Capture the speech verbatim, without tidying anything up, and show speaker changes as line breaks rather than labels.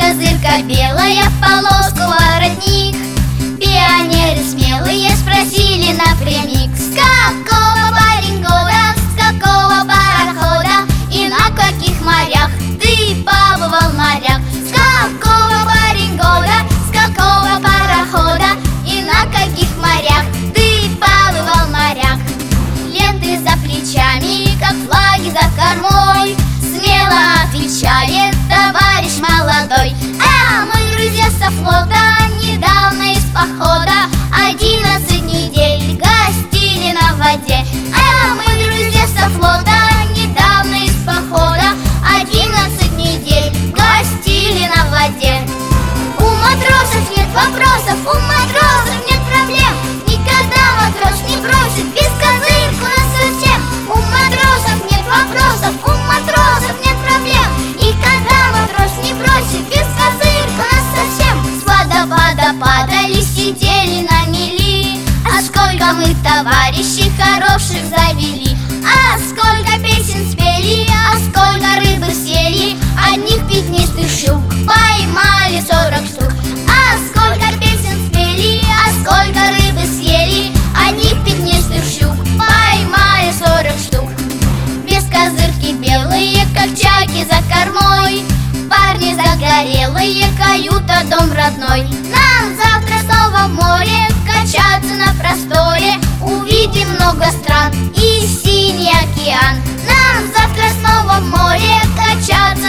козырка белая, в полоску воротник. Пионеры смелые спросили напрямик: с какого, парень, года, с какого парохода и на каких морях ты побывал в морях? С какого, парень, года, с какого парохода и на каких морях ты побывал в морях? Ленты за плечами, как флаги за кормой, смело отвечает товарищ молодой. А мы друзья со флота, недавно из похода, одиннадцать недель гостили на воде. А мы друзья со флота, недавно из похода, одиннадцать недель гостили на воде. У матросов нет вопросов, у матросов нет проблем. Никогда матрос не бросит без козырку насовсем. У матросов нет вопросов, у матросов нет проблем. Никогда матрос не бросит без козырку насовсем. С водопада падали, сидели на мели. А сколько мы товарищей хороших завели, а сколько песен спели, а сколько рыбы съели. Одних пятнистых щук поймали сорок штук. А сколько песен спели, а сколько рыбы съели. Одних пятнистых щук поймали сорок штук. Без козырки белые, как чайки за кормой, парни загорелые, каюта, дом родной. Нам завтра снова в море качаться на просторе, увидим много стран и синий океан. Нам завтра снова в море качаться